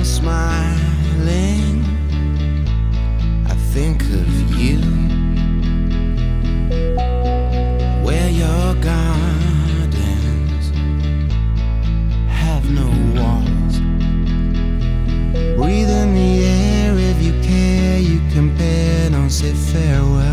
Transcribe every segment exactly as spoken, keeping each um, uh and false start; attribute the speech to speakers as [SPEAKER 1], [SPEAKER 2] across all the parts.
[SPEAKER 1] smiling, I think of you. Where your gardens have no walls. Breathe in the air if you care, you compare, don't say farewell.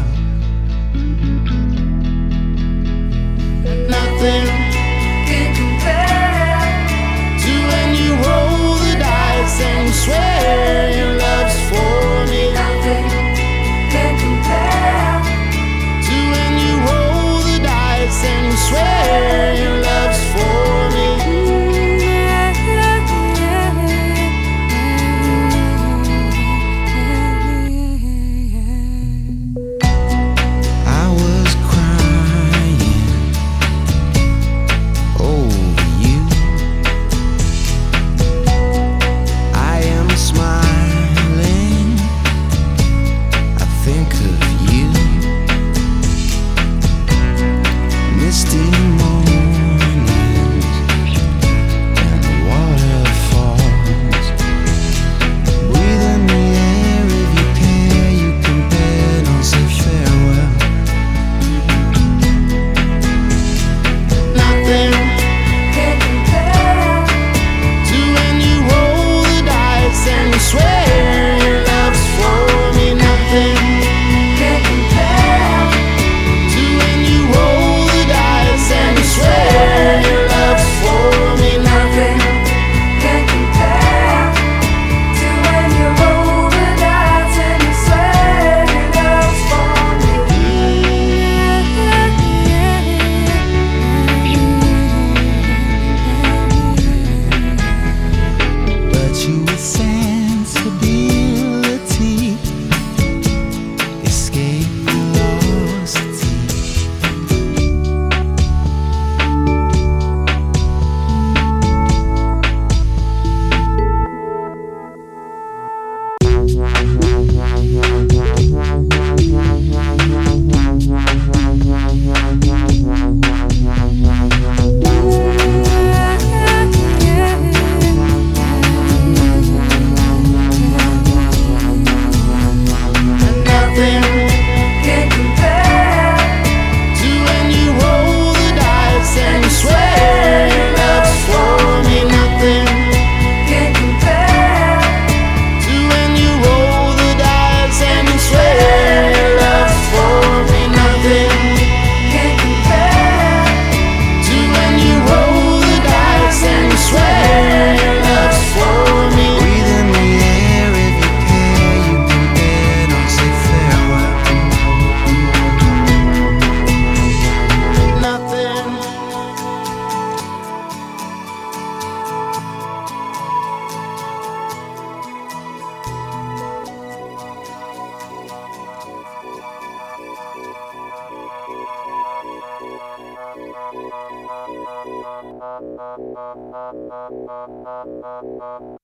[SPEAKER 1] Nothing
[SPEAKER 2] can compare
[SPEAKER 1] to when you roll the dice and you swear your love's for me.
[SPEAKER 2] Nothing can compare
[SPEAKER 1] To when you roll the dice and you swear your love's for me. I was crying over you. I am smiling, I think of you. Misty mornings and waterfalls. Breathe in the air if you care, you compare, don't say farewell. Nothing
[SPEAKER 2] can compare
[SPEAKER 1] to when you roll the dice and you swear your love's for me. Nothing
[SPEAKER 2] can compare
[SPEAKER 1] to when you roll the dice and you swear your love's for me.
[SPEAKER 2] Nothing can compare to when you roll the dice and you swear your love's for me.
[SPEAKER 1] But you with sensibility escape velocity. Nothing
[SPEAKER 2] Can compare
[SPEAKER 1] to when you roll the dice and you swear your love's for me. Nothing
[SPEAKER 2] can compare
[SPEAKER 1] to when you roll the dice and you swear your love's for me. Nothing
[SPEAKER 2] can compare
[SPEAKER 1] to when you roll the dice and you swear your love's for me. Breathe in the air if you care, you compare, don't say farewell. Nothing
[SPEAKER 3] Thank you.